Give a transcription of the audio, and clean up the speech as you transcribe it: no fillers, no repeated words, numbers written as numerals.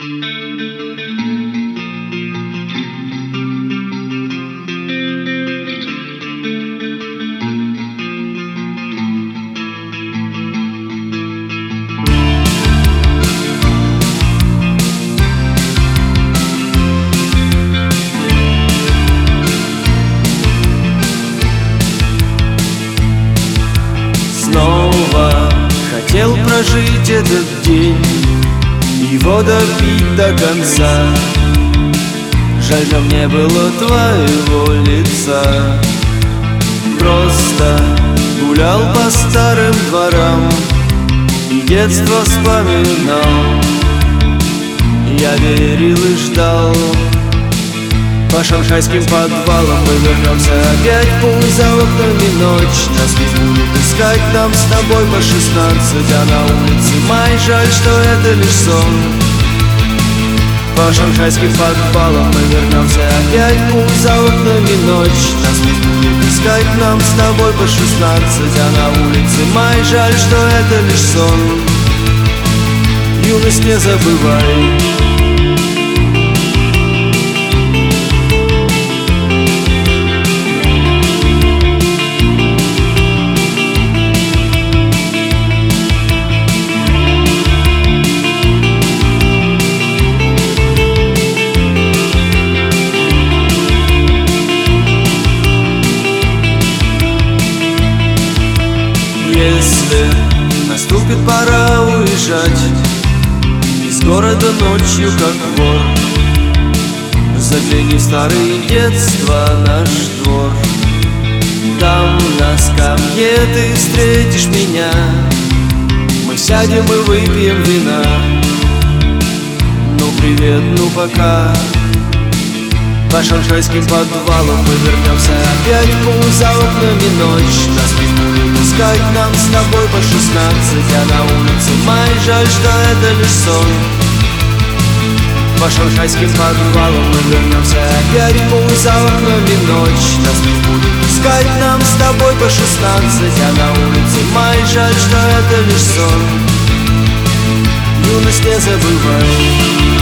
Снова хотел прожить этот день, его допить до конца. Жаль, что не было твоего лица. Просто гулял по старым дворам и детство вспоминал. Я верил и ждал. По шанхайским подвалам мы вернемся опять. Пусть за окнами ночь нас не будет искать. Нам с тобой по 16, а на улице май. Жаль, что это лишь сон. По шанхайским подвалам мы вернемся опять. Пусть за окнами ночь нас не будет искать. Нам с тобой по 16, а на улице май. Жаль, что это лишь сон. Юность не забывай. Если наступит пора уезжать из города ночью, как вор, загляни в старое детство, наш двор. Там на скамье ты встретишь меня. Мы сядем и выпьем вина. Ну привет, ну пока. По шанхайским подвалам мы вернемся опять. Пусть за окнами ночь нас не будет искать. Нам с тобой по 16, а на улице май. Жаль, что это лишь сон. По шанхайским подвалам мы вернемся опять. Пусть за окнами ночь нас не будет искать. Нам с тобой по 16, а на улице май. Жаль, что это лишь сон. Юность не забывай.